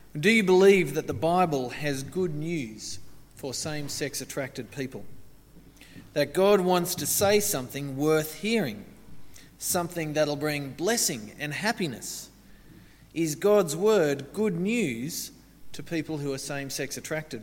Do you believe that the Bible has good news for same-sex attracted people? That God wants to say something worth hearing, something that'll bring blessing and happiness? Is God's word good news to people who are same-sex attracted?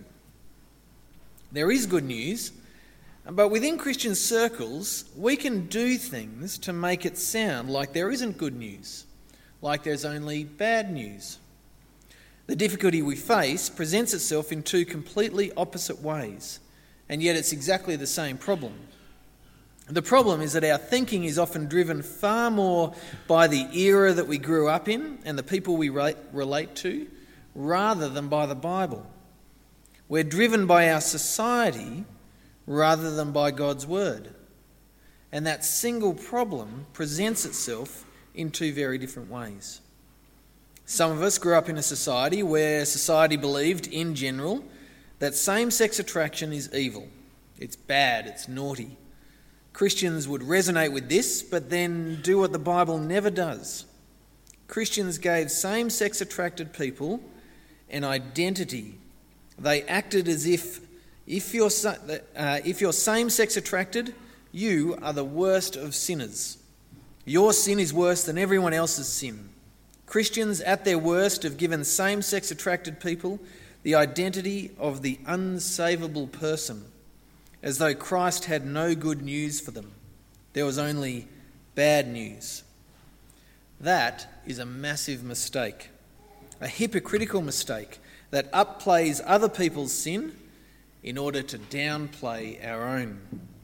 There is good news, but within Christian circles, we can do things to make it sound like there isn't good news, like there's only bad news. The difficulty we face presents itself in two completely opposite ways, and yet it's exactly the same problem. The problem is that our thinking is often driven far more by the era that we grew up in and the people we relate to, rather than by the Bible. We're driven by our society rather than by God's word. And that single problem presents itself in two very different ways. Some of us grew up in a society where society believed, in general, that same-sex attraction is evil. It's bad, it's naughty. Christians would resonate with this, but then do what the Bible never does. Christians gave same-sex attracted people an identity. They acted as if you're same-sex attracted, you are the worst of sinners. Your sin is worse than everyone else's sin. Christians at their worst have given same-sex attracted people the identity of the unsavable person, as though Christ had no good news for them. There was only bad news. That is a massive mistake, a hypocritical mistake that upplays other people's sin in order to downplay our own.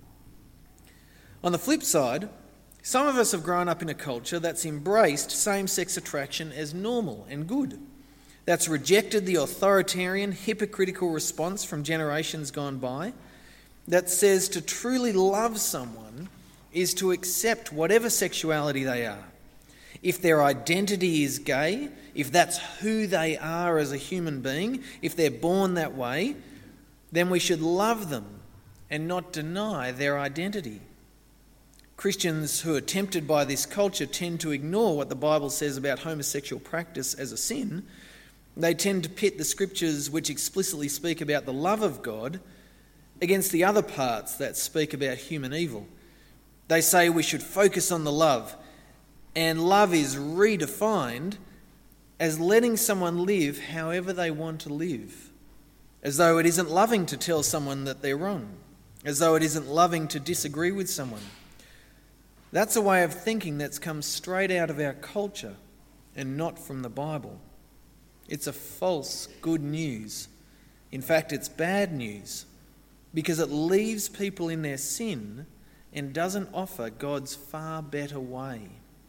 On the flip side, some of us have grown up in a culture that's embraced same-sex attraction as normal and good, that's rejected the authoritarian, hypocritical response from generations gone by, that says to truly love someone is to accept whatever sexuality they are. If their identity is gay, if that's who they are as a human being, if they're born that way, then we should love them and not deny their identity. Christians who are tempted by this culture tend to ignore what the Bible says about homosexual practice as a sin. They tend to pit the scriptures which explicitly speak about the love of God against the other parts that speak about human evil. They say we should focus on the love, and love is redefined as letting someone live however they want to live, as though it isn't loving to tell someone that they're wrong, as though it isn't loving to disagree with someone. That's a way of thinking that's come straight out of our culture and not from the Bible. It's a false good news. In fact, it's bad news because it leaves people in their sin and doesn't offer God's far better way.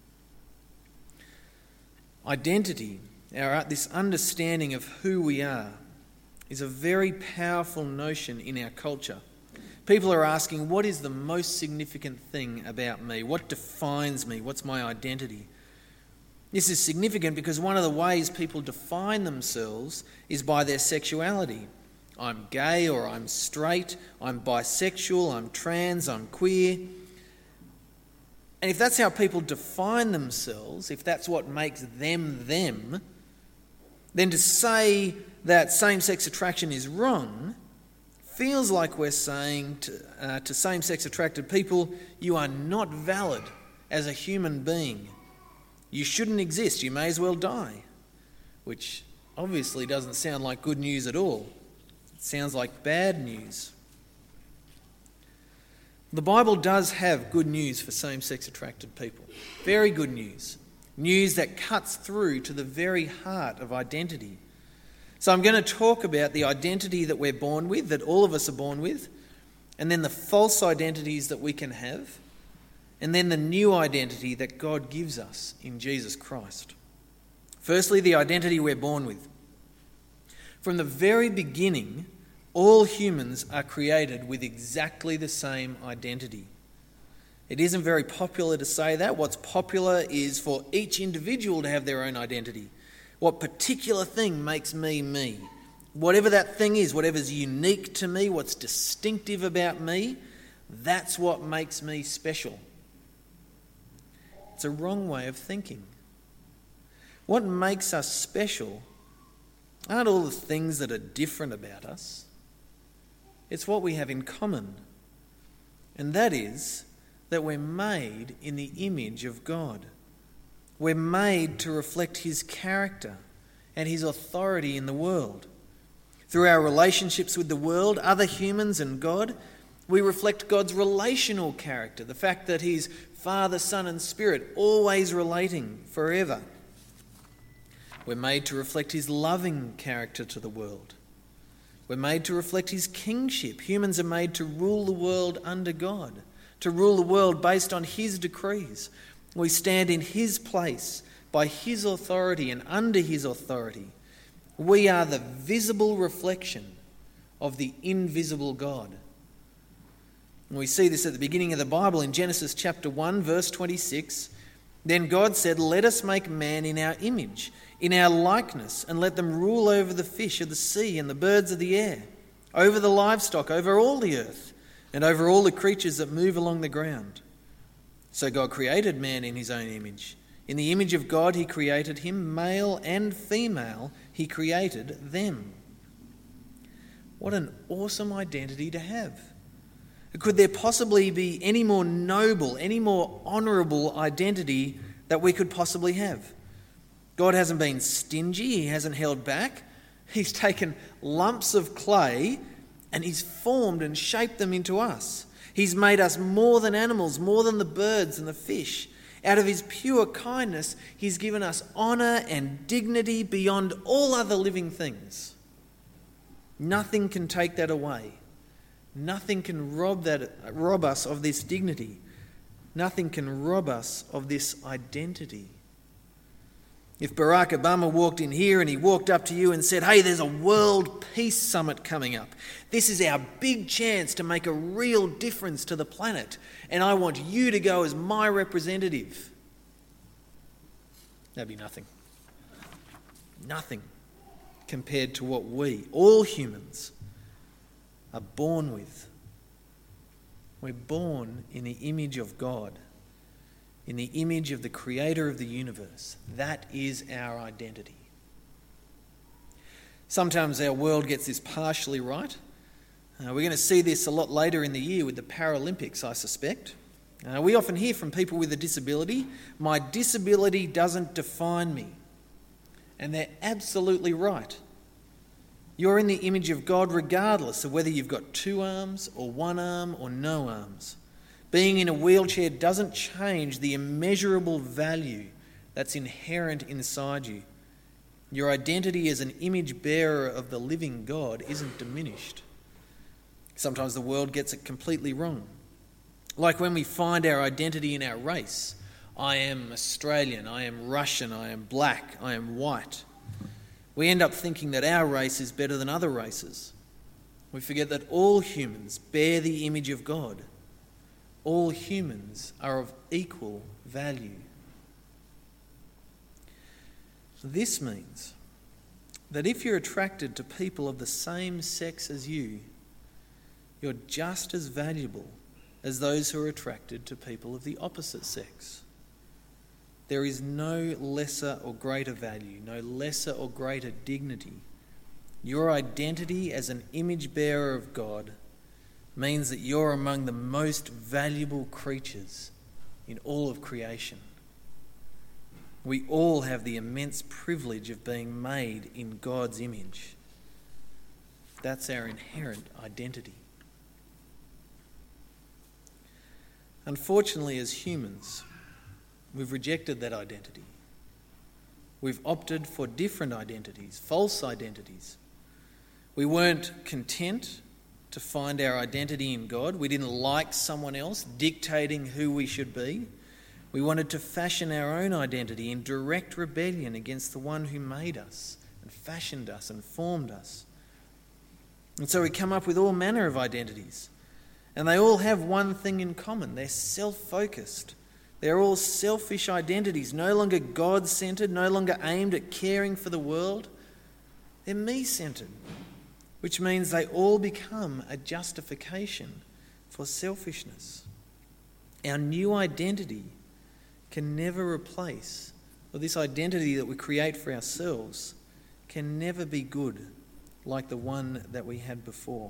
Identity, this understanding of who we are, is a very powerful notion in our culture. People are asking, what is the most significant thing about me? What defines me? What's my identity? This is significant because one of the ways people define themselves is by their sexuality. I'm gay or I'm straight, I'm bisexual, I'm trans, I'm queer. And if that's how people define themselves, if that's what makes them them, then to say that same-sex attraction is wrong feels like we're saying to same-sex attracted people, you are not valid as a human being. You shouldn't exist, you may as well die. Which obviously doesn't sound like good news at all. It sounds like bad news. The Bible does have good news for same-sex attracted people. Very good news. News that cuts through to the very heart of identity. So I'm going to talk about the identity that we're born with, that all of us are born with, and then the false identities that we can have, and then the new identity that God gives us in Jesus Christ. Firstly, the identity we're born with. From the very beginning, all humans are created with exactly the same identity. It isn't very popular to say that. What's popular is for each individual to have their own identity. What particular thing makes me me? Whatever that thing is, whatever's unique to me, what's distinctive about me, that's what makes me special. It's a wrong way of thinking. What makes us special aren't all the things that are different about us. It's what we have in common. And that is that we're made in the image of God. We're made to reflect his character and his authority in the world. Through our relationships with the world, other humans and God, we reflect God's relational character, the fact that he's Father, Son and Spirit, always relating forever. We're made to reflect his loving character to the world. We're made to reflect his kingship. Humans are made to rule the world under God, to rule the world based on his decrees. We stand in his place by his authority and under his authority. We are the visible reflection of the invisible God. And we see this at the beginning of the Bible in Genesis chapter 1, verse 26. Then God said, "Let us make man in our image, in our likeness, and let them rule over the fish of the sea and the birds of the air, over the livestock, over all the earth, and over all the creatures that move along the ground." So God created man in his own image. In the image of God he created him, male and female he created them. What an awesome identity to have. Could there possibly be any more noble, any more honourable identity that we could possibly have? God hasn't been stingy, he hasn't held back. He's taken lumps of clay and he's formed and shaped them into us. He's made us more than animals, more than the birds and the fish. Out of his pure kindness, he's given us honour and dignity beyond all other living things. Nothing can take that away. Nothing can rob us of this dignity. Nothing can rob us of this identity. If Barack Obama walked in here and he walked up to you and said, "Hey, there's a World Peace Summit coming up. This is our big chance to make a real difference to the planet, and I want you to go as my representative," that'd be nothing. Nothing compared to what we, all humans, are born with. We're born in the image of God, in the image of the creator of the universe. That is our identity. Sometimes our world gets this partially right. We're going to see this a lot later in the year with the Paralympics, I suspect. We often hear from people with a disability, "My disability doesn't define me." And they're absolutely right. You're in the image of God regardless of whether you've got 2 arms or 1 arm or no arms. Being in a wheelchair doesn't change the immeasurable value that's inherent inside you. Your identity as an image bearer of the living God isn't diminished. Sometimes the world gets it completely wrong. Like when we find our identity in our race. I am Australian, I am Russian, I am black, I am white. We end up thinking that our race is better than other races. We forget that all humans bear the image of God. All humans are of equal value. This means that if you're attracted to people of the same sex as you, you're just as valuable as those who are attracted to people of the opposite sex. There is no lesser or greater value, no lesser or greater dignity. Your identity as an image bearer of God means that you're among the most valuable creatures in all of creation. We all have the immense privilege of being made in God's image. That's our inherent identity. Unfortunately, as humans, we've rejected that identity. We've opted for different identities, false identities. We weren't content to find our identity in God. We didn't like someone else dictating who we should be. We wanted to fashion our own identity in direct rebellion against the one who made us and fashioned us and formed us. And so we come up with all manner of identities. And they all have one thing in common. They're self-focused. They're all selfish identities, no longer God-centred, no longer aimed at caring for the world. They're me-centred, which means they all become a justification for selfishness. Our new identity can never replace, or this identity that we create for ourselves can never be good like the one that we had before.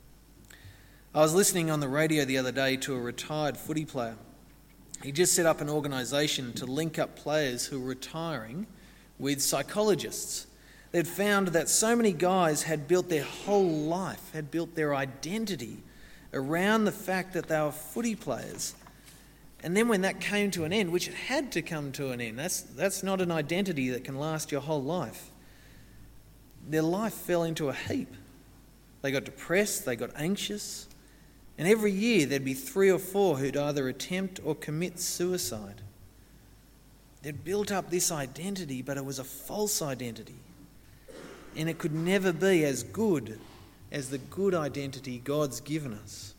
I was listening on the radio the other day to a retired footy player. He just set up an organisation to link up players who were retiring with psychologists. They'd found that so many guys had built their whole life, had built their identity around the fact that they were footy players. And then when that came to an end, which it had to come to an end, that's not an identity that can last your whole life. Their life fell into a heap. They got depressed, they got anxious, and every year there'd be 3 or 4 who'd either attempt or commit suicide. They'd built up this identity, but it was a false identity. And it could never be as good as the good identity God's given us.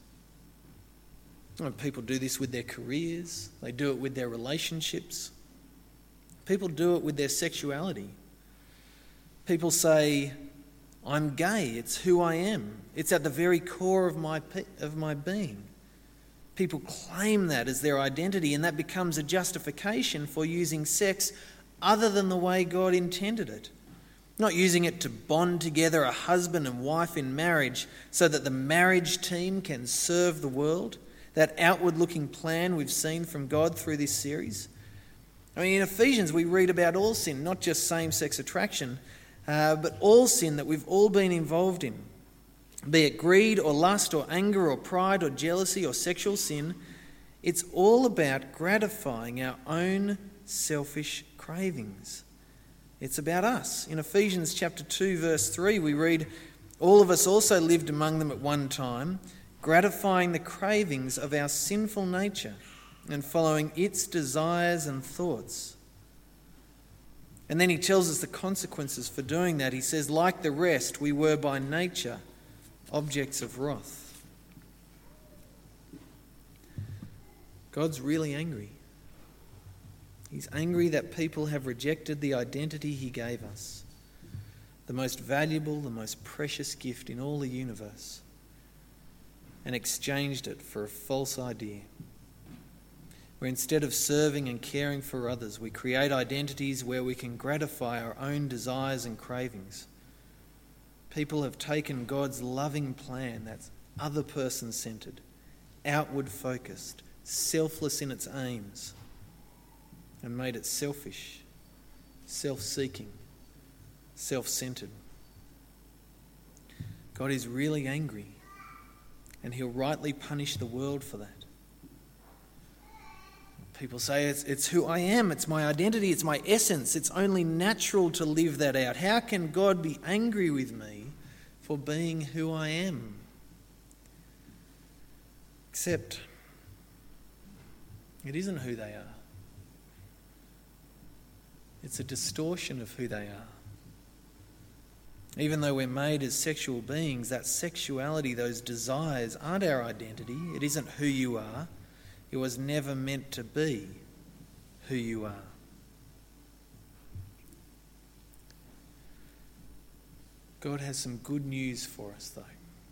People do this with their careers. They do it with their relationships. People do it with their sexuality. People say, I'm gay, it's who I am. It's at the very core of my being. People claim that as their identity, and that becomes a justification for using sex other than the way God intended it. Not using it to bond together a husband and wife in marriage so that the marriage team can serve the world. That outward-looking plan we've seen from God through this series. In Ephesians we read about all sin, not just same-sex attraction, but all sin that we've all been involved in. Be it greed or lust or anger or pride or jealousy or sexual sin, it's all about gratifying our own selfish cravings. It's about us. In Ephesians chapter 2 verse 3 we read, all of us also lived among them at one time, gratifying the cravings of our sinful nature and following its desires and thoughts. And then he tells us the consequences for doing that. He says, like the rest, we were by nature objects of wrath. God's really angry. He's angry that people have rejected the identity he gave us, the most valuable, the most precious gift in all the universe, and exchanged it for a false idea, where instead of serving and caring for others, we create identities where we can gratify our own desires and cravings. People have taken God's loving plan that's other person-centred, outward-focused, selfless in its aims, and made it selfish, self-seeking, self-centred. God is really angry, and he'll rightly punish the world for that. People say, it's who I am, it's my identity, it's my essence, it's only natural to live that out. How can God be angry with me for being who I am? Except, it isn't who they are. It's a distortion of who they are. Even though we're made as sexual beings, that sexuality, those desires aren't our identity. It isn't who you are. It was never meant to be who you are. God has some good news for us, though.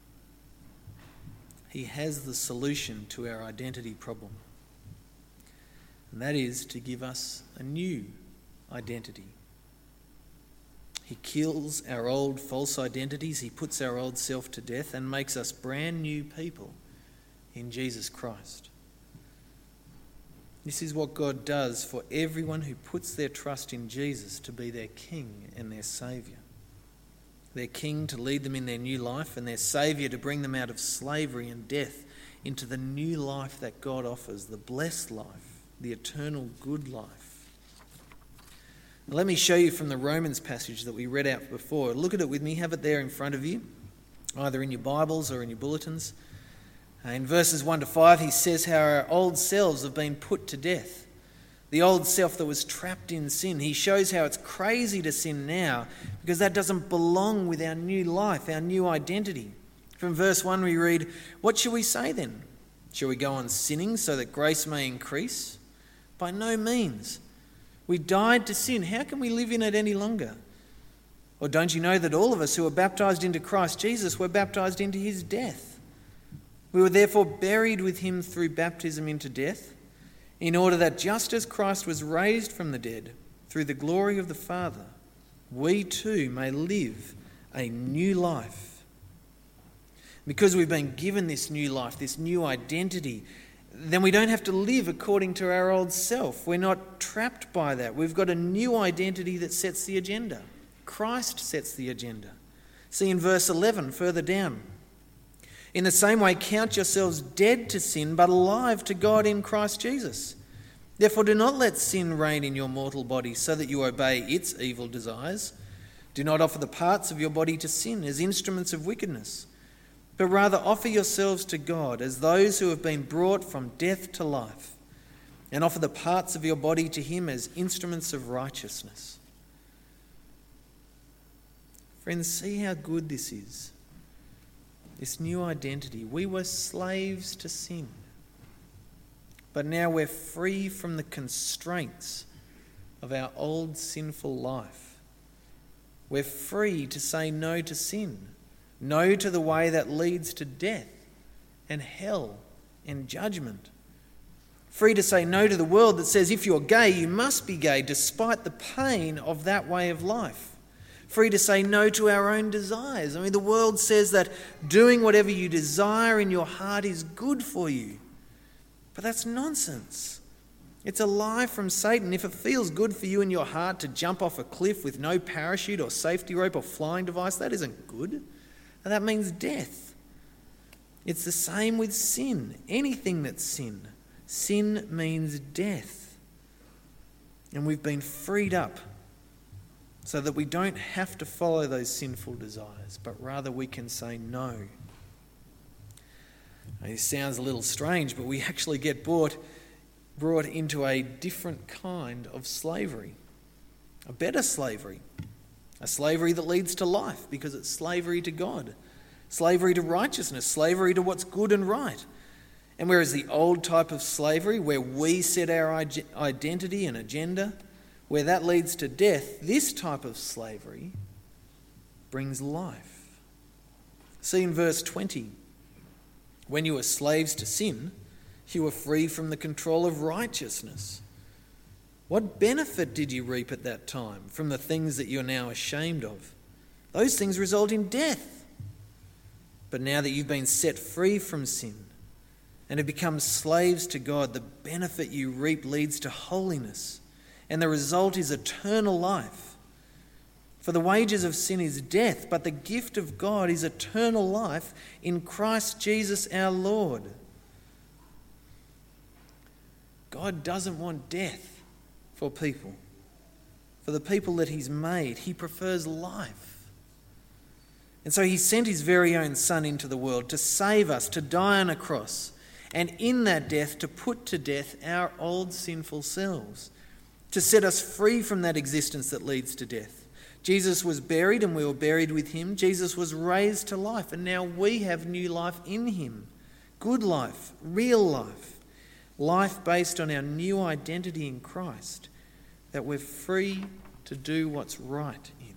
He has the solution to our identity problem. And that is to give us a new identity. He kills our old false identities, he puts our old self to death and makes us brand new people in Jesus Christ. This is what God does for everyone who puts their trust in Jesus to be their King and their Saviour. Their King to lead them in their new life, and their Saviour to bring them out of slavery and death into the new life that God offers, the blessed life, the eternal good life. Now, let me show you from the Romans passage that we read out before. Look at it with me, have it there in front of you, either in your Bibles or in your bulletins. In verses 1 to 5, he says how our old selves have been put to death. The old self that was trapped in sin. He shows how it's crazy to sin now because that doesn't belong with our new life, our new identity. From verse 1 we read, what shall we say then? Shall we go on sinning so that grace may increase? By no means. We died to sin. How can we live in it any longer? Or don't you know that all of us who were baptised into Christ Jesus were baptised into his death? We were therefore buried with him through baptism into death, in order that just as Christ was raised from the dead through the glory of the Father, we too may live a new life. Because we've been given this new life, this new identity, then we don't have to live according to our old self. We're not trapped by that. We've got a new identity that sets the agenda. Christ sets the agenda. See in verse 11 further down. In the same way, count yourselves dead to sin, but alive to God in Christ Jesus. Therefore, do not let sin reign in your mortal body so that you obey its evil desires. Do not offer the parts of your body to sin as instruments of wickedness, but rather offer yourselves to God as those who have been brought from death to life, and offer the parts of your body to him as instruments of righteousness. Friends, see how good this is. This new identity. We were slaves to sin, but now we're free from the constraints of our old sinful life. We're free to say no to sin, no to the way that leads to death and hell and judgment. Free to say no to the world that says if you're gay, you must be gay despite the pain of that way of life. Free to say no to our own desires. I mean, the world says that doing whatever you desire in your heart is good for you. But that's nonsense. It's a lie from Satan. If it feels good for you in your heart to jump off a cliff with no parachute or safety rope or flying device, that isn't good. And that means death. It's the same with sin. Anything that's sin. Sin means death. And we've been freed up so that we don't have to follow those sinful desires, but rather we can say no. Now, this sounds a little strange, but we actually get brought into a different kind of slavery, a better slavery, a slavery that leads to life because it's slavery to God, slavery to righteousness, slavery to what's good and right. And whereas the old type of slavery, where we set our identity and agenda, where that leads to death, this type of slavery brings life. See in verse 20, when you were slaves to sin, you were free from the control of righteousness. What benefit did you reap at that time from the things that you're now ashamed of? Those things result in death. But now that you've been set free from sin and have become slaves to God, the benefit you reap leads to holiness, and the result is eternal life. For the wages of sin is death, but the gift of God is eternal life in Christ Jesus our Lord. God doesn't want death for people. For the people that he's made, he prefers life. And so he sent his very own Son into the world to save us, to die on a cross, and in that death to put to death our old sinful selves, to set us free from that existence that leads to death. Jesus was buried and we were buried with him. Jesus was raised to life and now we have new life in him. Good life, real life. Life based on our new identity in Christ, that we're free to do what's right in.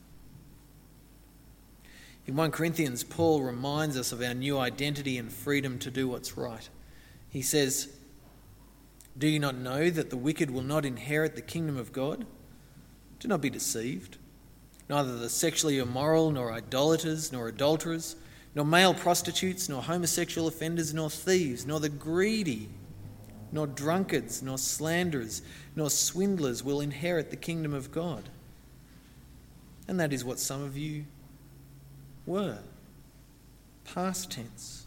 In 1 Corinthians, Paul reminds us of our new identity and freedom to do what's right. He says, "Do you not know that the wicked will not inherit the kingdom of God? Do not be deceived. Neither the sexually immoral, nor idolaters, nor adulterers, nor male prostitutes, nor homosexual offenders, nor thieves, nor the greedy, nor drunkards, nor slanderers, nor swindlers will inherit the kingdom of God." And that is what some of you were. Past tense.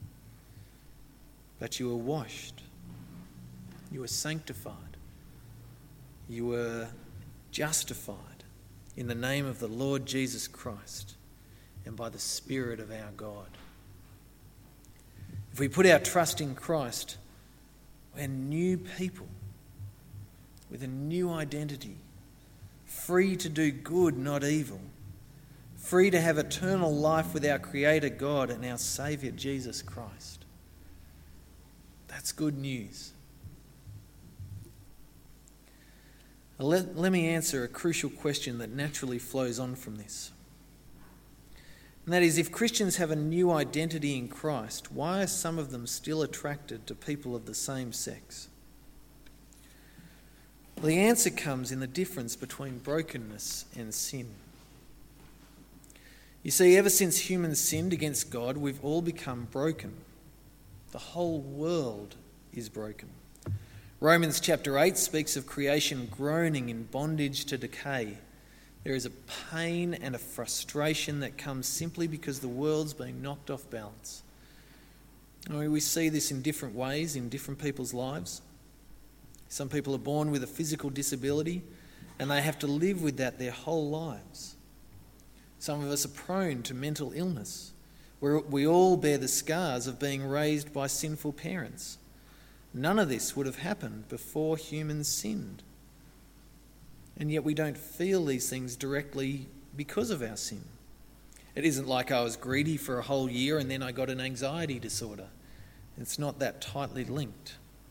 But you were washed. You were sanctified. You were justified in the name of the Lord Jesus Christ and by the Spirit of our God. If we put our trust in Christ, we're new people with a new identity, free to do good, not evil, free to have eternal life with our Creator God and our Saviour Jesus Christ. That's good news. Let me answer a crucial question that naturally flows on from this. And that is, if Christians have a new identity in Christ, why are some of them still attracted to people of the same sex? Well, the answer comes in the difference between brokenness and sin. You see, ever since humans sinned against God, we've all become broken. The whole world is broken. Romans chapter 8 speaks of creation groaning in bondage to decay. There is a pain and a frustration that comes simply because the world's been knocked off balance. I mean, we see this in different ways in different people's lives. Some people are born with a physical disability and they have to live with that their whole lives. Some of us are prone to mental illness. We all bear the scars of being raised by sinful parents. None of this would have happened before humans sinned. And yet we don't feel these things directly because of our sin. It isn't like I was greedy for a whole year and then I got an anxiety disorder. It's not that tightly linked.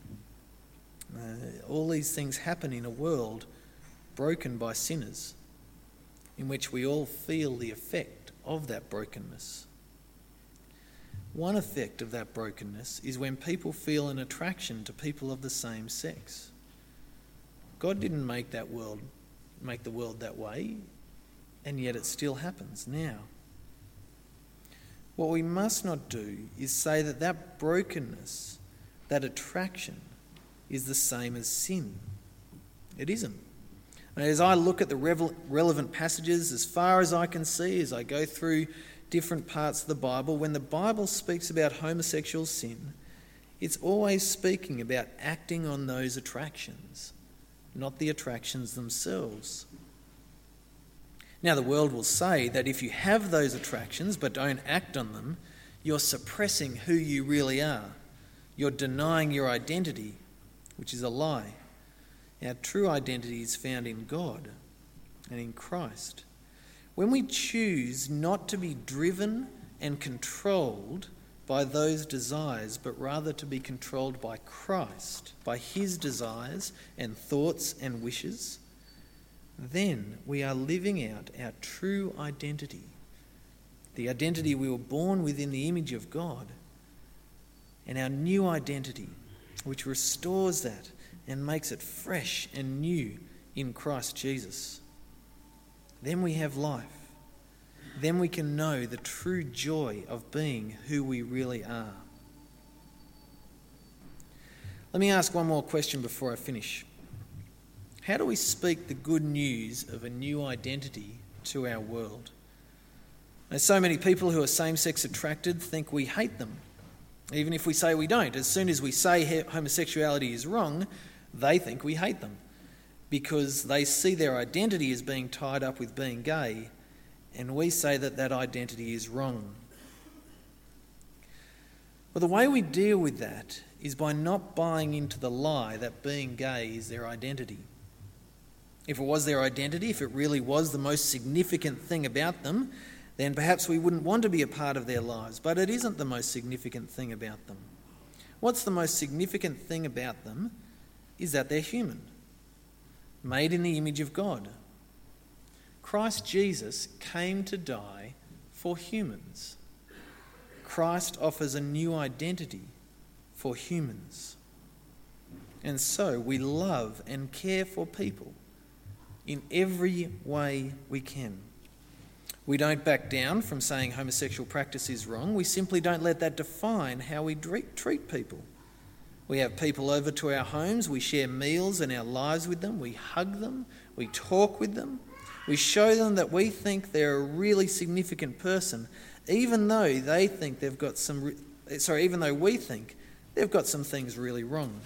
All these things happen in a world broken by sinners, in which we all feel the effect of that brokenness. One effect of that brokenness is when people feel an attraction to people of the same sex. God didn't make the world that way, and yet it still happens now. What we must not do is say that brokenness, that attraction, is the same as sin. It isn't. And as I look at the relevant passages, as far as I can see, as I go through different parts of the Bible, when the Bible speaks about homosexual sin, it's always speaking about acting on those attractions, not the attractions themselves. Now, the world will say that if you have those attractions but don't act on them, you're suppressing who you really are. You're denying your identity, which is a lie. Our true identity is found in God and in Christ. When we choose not to be driven and controlled by those desires, but rather to be controlled by Christ, by his desires and thoughts and wishes, then we are living out our true identity, the identity we were born with in the image of God, and our new identity, which restores that and makes it fresh and new in Christ Jesus. Then we have life. Then we can know the true joy of being who we really are. Let me ask one more question before I finish. How do we speak the good news of a new identity to our world? Now, so many people who are same-sex attracted think we hate them, even if we say we don't. As soon as we say homosexuality is wrong, they think we hate them because they see their identity as being tied up with being gay, and we say that identity is wrong. Well, the way we deal with that is by not buying into the lie that being gay is their identity. If it was their identity, if it really was the most significant thing about them, then perhaps we wouldn't want to be a part of their lives. But it isn't the most significant thing about them. What's the most significant thing about them is that they're human, made in the image of God. Christ Jesus came to die for humans. Christ offers a new identity for humans. And so we love and care for people in every way we can. We don't back down from saying homosexual practice is wrong. We simply don't let that define how we treat people. We have people over to our homes, we share meals and our lives with them, we hug them, we talk with them, we show them that we think they're a really significant person, even though we think they've got some things really wrong.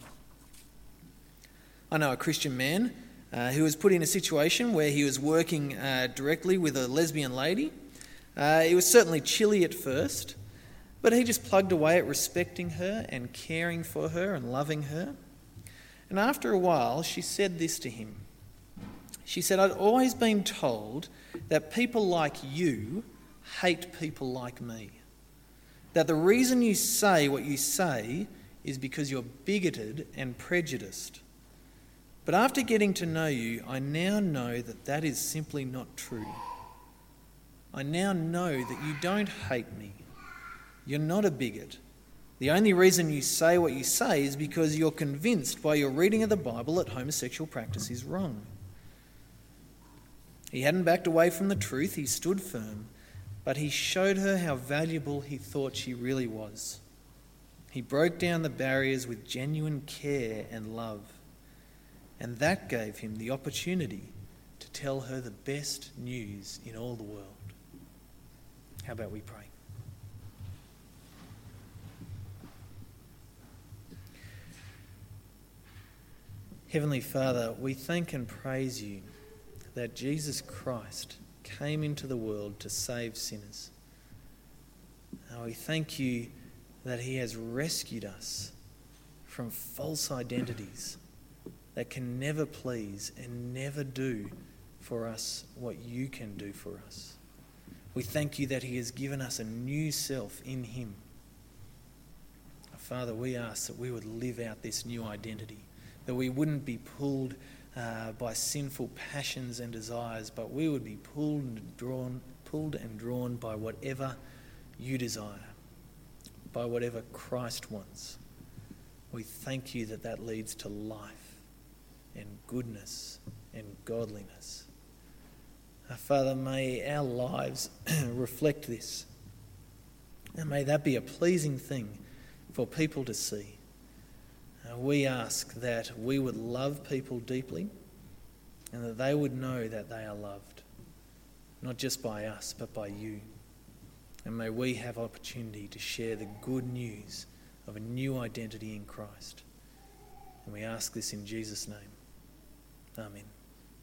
I know a Christian man who was put in a situation where he was working directly with a lesbian lady. It was certainly chilly at first, but he just plugged away at respecting her and caring for her and loving her. And after a while, she said this to him. She said, "I'd always been told that people like you hate people like me. That the reason you say what you say is because you're bigoted and prejudiced. But after getting to know you, I now know that is simply not true. I now know that you don't hate me. You're not a bigot. The only reason you say what you say is because you're convinced by your reading of the Bible that homosexual practice is wrong. He hadn't backed away from the truth, he stood firm, but he showed her how valuable he thought she really was. He broke down the barriers with genuine care and love, and that gave him the opportunity to tell her the best news in all the world. How about we pray? Heavenly Father, we thank and praise you that Jesus Christ came into the world to save sinners. We thank you that he has rescued us from false identities that can never please and never do for us what you can do for us. We thank you that he has given us a new self in him. Father, we ask that we would live out this new identity, that we wouldn't be pulled by sinful passions and desires, but we would be pulled and drawn by whatever you desire, by whatever Christ wants. We thank you that that leads to life and goodness and godliness. Father, may our lives reflect this, and may that be a pleasing thing for people to see. We ask that we would love people deeply and that they would know that they are loved, not just by us, but by you. And may we have opportunity to share the good news of a new identity in Christ. And we ask this in Jesus' name. Amen.